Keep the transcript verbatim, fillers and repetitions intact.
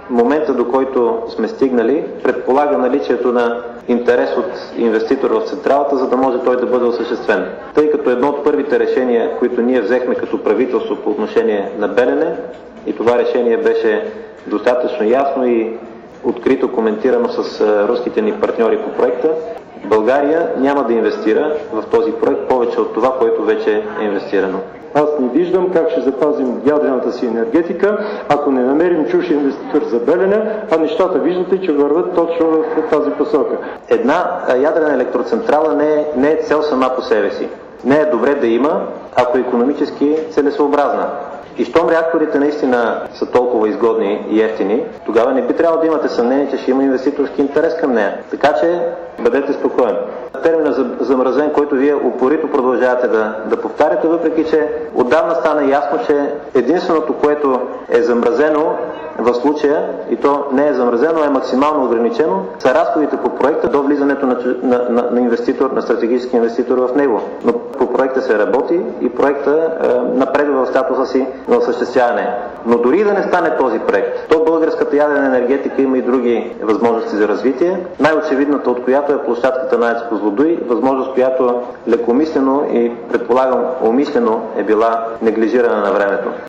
момента, до който сме стигнали, предполага наличието на интерес от инвеститор в централата, за да може той да бъде осъществен. Тъй като едно от първите решения, които ние взехме като правителство по отношение на Белене, и това решение беше достатъчно ясно и открито коментирано с руските ни партньори по проекта, България няма да инвестира в този проект повече от това, което вече е инвестирано. Аз не виждам как ще запазим ядрената си енергетика, ако не намерим чужд инвеститор за Белене, а нещата виждате, че върват точно в тази посока. Една ядрена електроцентрала не е, не е цел сама по себе си. Не е добре да има, ако е икономически целесообразна. И щом реакторите наистина са толкова изгодни и ефтини, тогава не би трябвало да имате съмнение, че ще има инвеститорски интерес към нея. Така че бъдете спокоен. Терминът за замразен, който вие упорито продължавате да, да повтаряте, въпреки че отдавна стана ясно, че единственото, което е замразено в случая, и то не е замразено, а е максимално ограничено, са разходите по проекта до влизането на, на, на, на инвеститор, на стратегически инвеститор в него. Но по проекта се работи и проекта е, напредва в статуса си на осъществяване. Но дори да не стане този проект, то българската ядрена енергетика има и други възможности за развитие, най-очевидната от която е площадката на АЕЦ Козлодуй, възможност, която лекомислено и предполагам умишлено е била неглижирана на времето.